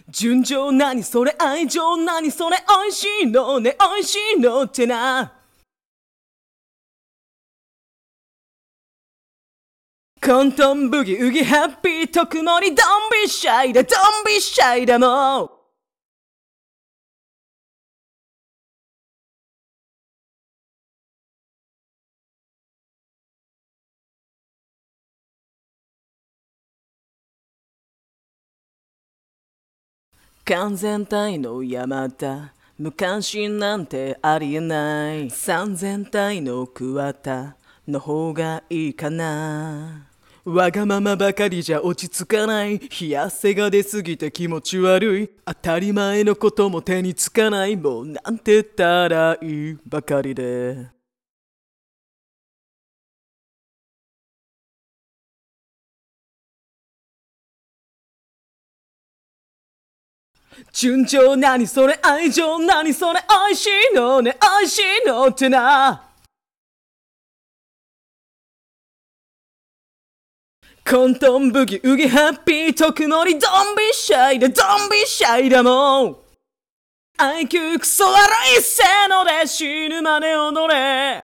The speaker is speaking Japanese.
純情何それ愛情何それ美味しいのね美味しいのってな。コントンブギウギハッピー特盛りドンビシャイだドンビシャイだもう。完全体の山田無関心なんてありえない。三千体の桑田の方がいいかな。わがままばかりじゃ落ち着かない。冷や汗が出すぎて気持ち悪い。当たり前のことも手につかない。もうなんて言ったらいいばかりで。純情何それ愛情何それ美味しいのね美味しいのってな。コントンブギウギハッピー特盛りドンビシャイだドンビシャイだもん。IQ クソ悪いせーので死ぬまで踊れ。